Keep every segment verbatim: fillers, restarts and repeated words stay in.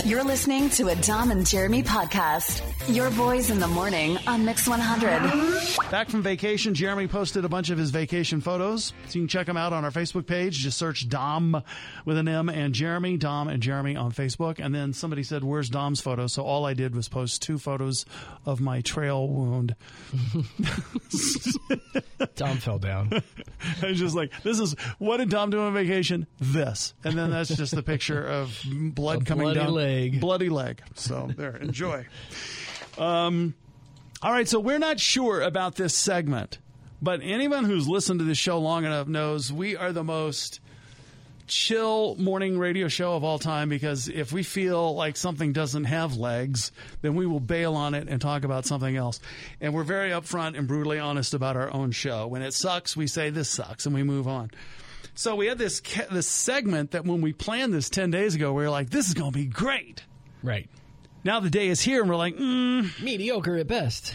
You're listening to a Dom and Jeremy podcast. Your boys in the morning on Mix one hundred. Back from vacation, Jeremy posted a bunch of his vacation photos. So you can check them out on our Facebook page. Just search Dom with an M and Jeremy, Dom and Jeremy on Facebook. And then somebody said, where's Dom's photo? So all I did was post two photos of my trail wound. Dom fell down. I was just like, this is, what did Dom do on vacation? This. And then that's just the picture of blood A coming bloody down. leg. Bloody leg. So there, enjoy. Um, all right, so we're not sure about this segment, but anyone who's listened to this show long enough knows we are the most chill morning radio show of all time, because if we feel like something doesn't have legs, then we will bail on it and talk about something else. And we're very upfront and brutally honest about our own show. When it sucks, we say this sucks and we move on. So we had this this segment that when we planned this ten days ago, we were like, this is going to be great. Right. Now the day is here and we're like, mm. Mediocre at best.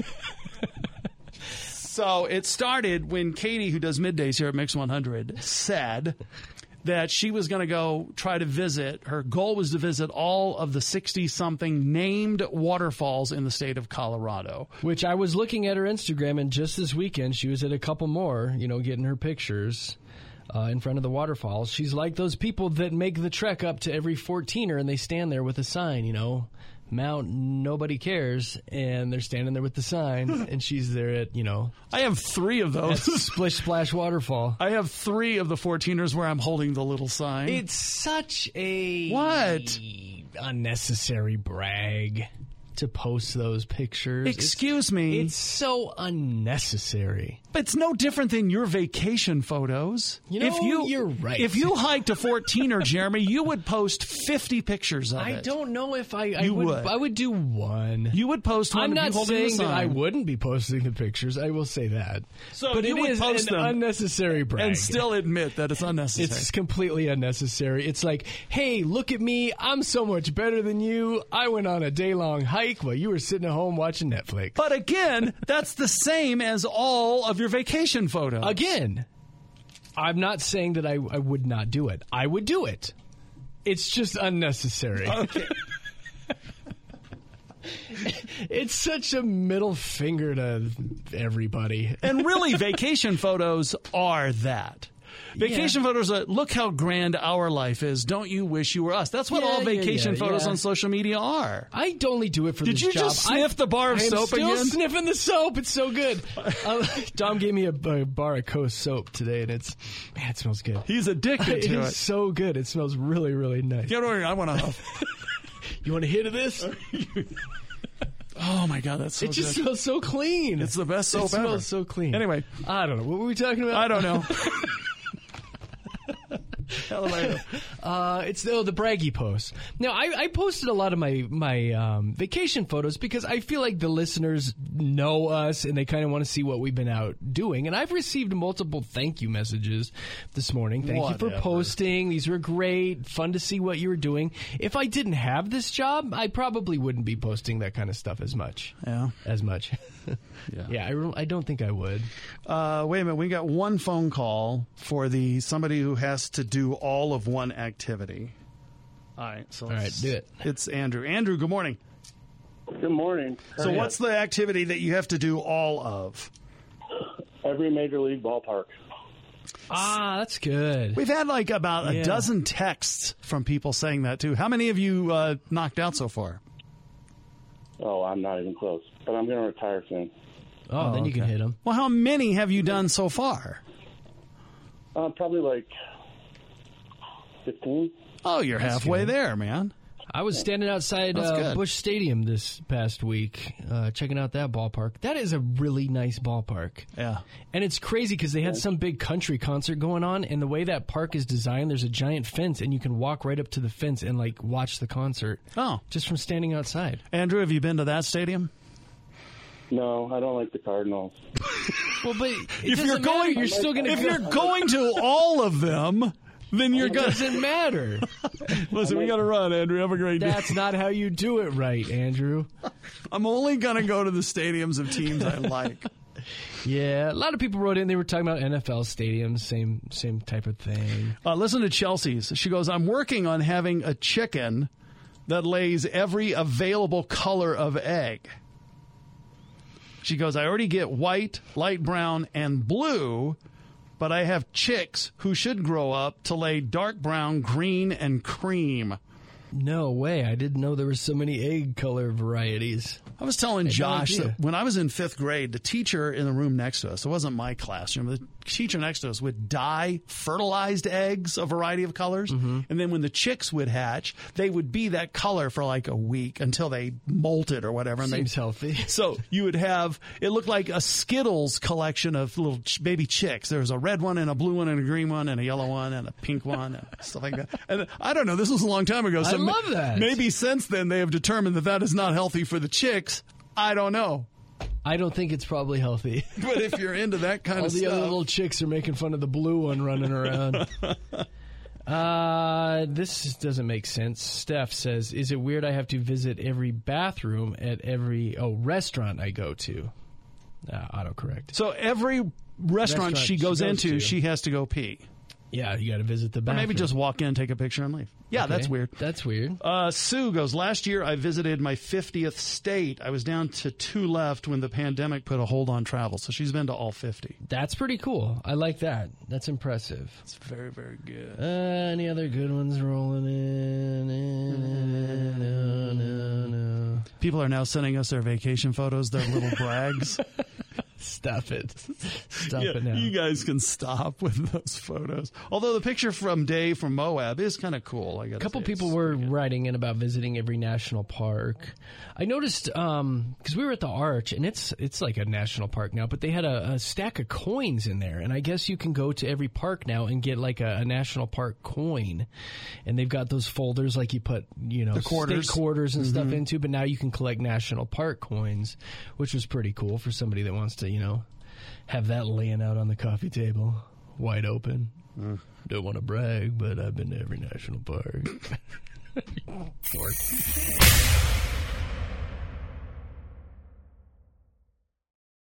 So it started when Katie, who does middays here at Mix one hundred, said that she was going to go try to visit. Her goal was to visit all of the sixty-something named waterfalls in the state of Colorado. Which I was looking at her Instagram, and just this weekend she was at a couple more, you know, getting her pictures uh, in front of the waterfalls. She's like those people that make the trek up to every fourteener, and they stand there with a sign, you know, Mount Nobody Cares, and they're standing there with the sign, and she's there at, you know... I have three of those. Splish Splash Waterfall. I have three of the fourteeners where I'm holding the little sign. It's such a... What? Unnecessary brag to post those pictures. Excuse it's, me. It's so unnecessary. But it's no different than your vacation photos. You know, if you, you're right. If you hiked a fourteener, Jeremy, you would post fifty pictures of I it. I don't know if I, I you would, would. I would do one. You would post one. I'm not saying that I sign. wouldn't be posting the pictures. I will say that. So but you it would is post an them unnecessary brag. and still admit that it's unnecessary. It's completely unnecessary. It's like, hey, look at me. I'm so much better than you. I went on a day-long hike while you were sitting at home watching Netflix. But again, that's the same as all of your vacation photos. Again, I'm not saying that I, I would not do it. I would do it. It's just unnecessary. Okay. It's such a middle finger to everybody. And really, vacation photos are that. Vacation Yeah. photos are, look how grand our life is. Don't you wish you were us? That's what Yeah, all yeah, vacation yeah, photos yeah. on social media are. I only do it for Did this you job. just sniff I, the bar of I am soap still again? sniffing the soap. It's so good. uh, Dom gave me a, a bar of Coast soap today, and it's, man, it smells good. He's addicted It to is it. so good. It smells really, really nice. You know what I want to huff. You want a hit of this? Oh, my God, that's so It just good. smells so clean. It's the best soap It smells ever. so clean. Anyway. I don't know. What were we talking about? I don't know. Hell if I know. Uh, it's oh, the braggy posts. Now, I, I posted a lot of my my um, vacation photos because I feel like the listeners know us and they kind of want to see what we've been out doing. And I've received multiple thank you messages this morning. Thank you Whatever. for posting. These were great. Fun to see what you were doing. If I didn't have this job, I probably wouldn't be posting that kind of stuff as much. Yeah. As much. Yeah. Yeah, I, re- I don't think I would. Uh, wait a minute. We got one phone call for the somebody who has to do all of one activity. All right. So All right, let's- do it. It's Andrew. Andrew, good morning. Good morning. So Hi. what's the activity that you have to do all of? Every major league ballpark? Ah, that's good. We've had like about Yeah. a dozen texts from people saying that too. How many of you uh, knocked out so far? Oh, I'm not even close. But I'm going to retire soon. Oh, then you can okay. hit them. Well, how many have you done so far? Uh, probably like fifteen. Oh, you're That's halfway good. there, man. I was standing outside That's uh, good. Busch Stadium this past week, uh, checking out that ballpark. That is a really nice ballpark. Yeah. And it's crazy because they had some big country concert going on, and the way that park is designed, there's a giant fence, and you can walk right up to the fence and, like, watch the concert Oh, just from standing outside. Andrew, have you been to that stadium? No, I don't like the Cardinals. Well, but it If doesn't you're going, matter. You're still going to if go. you're going to all of them, then you're It going. doesn't matter. Listen, we got to run, Andrew. Have a great day. That's not how you do it right, Andrew. I'm only going to go to the stadiums of teams I like. Yeah, a lot of people wrote in. They were talking about N F L stadiums, same same type of thing. Uh, listen to Chelsea's. She goes, I'm working on having a chicken that lays every available color of egg. She goes, I already get white, light brown, and blue, but I have chicks who should grow up to lay dark brown, green, and cream. No way. I didn't know there were so many egg color varieties. I was telling I had no Josh idea. that when I was in fifth grade, the teacher in the room next to us, it wasn't my classroom, the teacher next to us would dye fertilized eggs, a variety of colors. Mm-hmm. And then when the chicks would hatch, they would be that color for like a week until they molted or whatever. And Seems they, healthy. So you would have, it looked like a Skittles collection of little ch- baby chicks. There was a red one and a blue one and a green one and a yellow one and a pink one and stuff like that. And I don't know, this was a long time ago. So I love that. Maybe since then they have determined that that is not healthy for the chicks. I don't know. I don't think it's probably healthy. But if you're into that kind All of the stuff. other little chicks are making fun of the blue one running around. uh, this doesn't make sense. Steph says, is it weird I have to visit every bathroom at every oh restaurant I go to? Uh, autocorrect. So every restaurant, Restaurant she goes she goes into, to. she has to go pee. Yeah, you got to visit the Or bathroom. maybe just walk in, take a picture, and leave. Yeah, Okay, that's weird. That's weird. Uh, Sue goes, last year I visited my fiftieth state. I was down to two left when the pandemic put a hold on travel. So she's been to all fifty. That's pretty cool. I like that. That's impressive. It's very, very good. Uh, any other good ones rolling in? Uh, no, no, no. People are now sending us their vacation photos, their little brags. Stop it. Stop Yeah, it now. you guys can stop with those photos. Although the picture from Dave from Moab is kind of cool. I got A couple people were writing in about visiting every national park. I noticed um because we were at the Arch, and it's it's like a national park now, but they had a, a stack of coins in there, and I guess you can go to every park now and get like a, a national park coin, and they've got those folders like you put you know The quarters. state quarters and Mm-hmm. stuff into, but now you can collect national park coins, which was pretty cool for somebody that wants to you know have that laying out on the coffee table, wide open. Mm. Don't want to brag, but I've been to every national park. Dork.